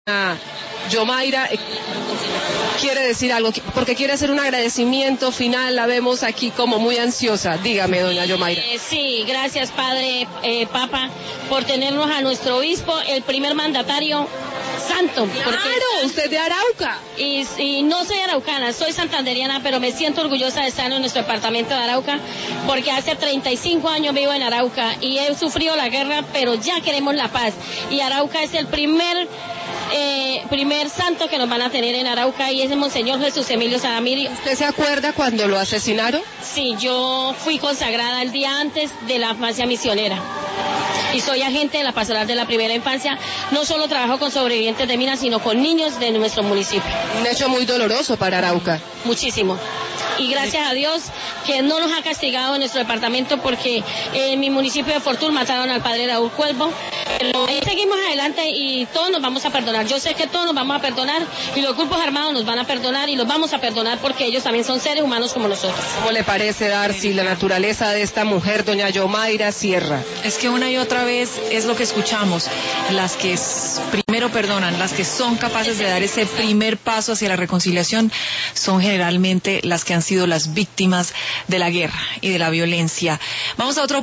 Yomaira quiere decir algo, porque quiere hacer un agradecimiento final, la vemos aquí como muy ansiosa. Dígame, doña Yomaira. Sí, gracias, padre, Papa, por tenernos a nuestro obispo, el primer mandatario santo. Claro, usted de Arauca. Y no soy araucana, soy santanderiana, pero me siento orgullosa de estar en nuestro departamento de Arauca, porque hace 35 años vivo en Arauca y he sufrido la guerra, pero ya queremos la paz. Y Arauca es el primer santo que nos van a tener en Arauca, y es el Monseñor Jesús Emilio Sadamiri. ¿Usted se acuerda cuando lo asesinaron? Sí, yo fui consagrada el día antes de la infancia misionera y soy agente de la pastoral de la primera infancia. No solo trabajo con sobrevivientes de minas, sino con niños de nuestro municipio. Un hecho muy doloroso para Arauca. Muchísimo. Y gracias a Dios que no nos ha castigado en nuestro departamento, porque en mi municipio de Fortul mataron al padre Raúl Cuervo. Pero seguimos adelante y todos nos vamos a perdonar. Yo sé que todos nos vamos a perdonar, y los grupos armados nos van a perdonar, y los vamos a perdonar porque ellos también son seres humanos como nosotros. ¿Cómo le parece, Darcy, la naturaleza de esta mujer, doña Yomaira Sierra? Es que una y otra vez es lo que escuchamos. Las que primero perdonan, las que son capaces de dar ese primer paso hacia la reconciliación, son generalmente las que han sido las víctimas de la guerra y de la violencia. Vamos a otro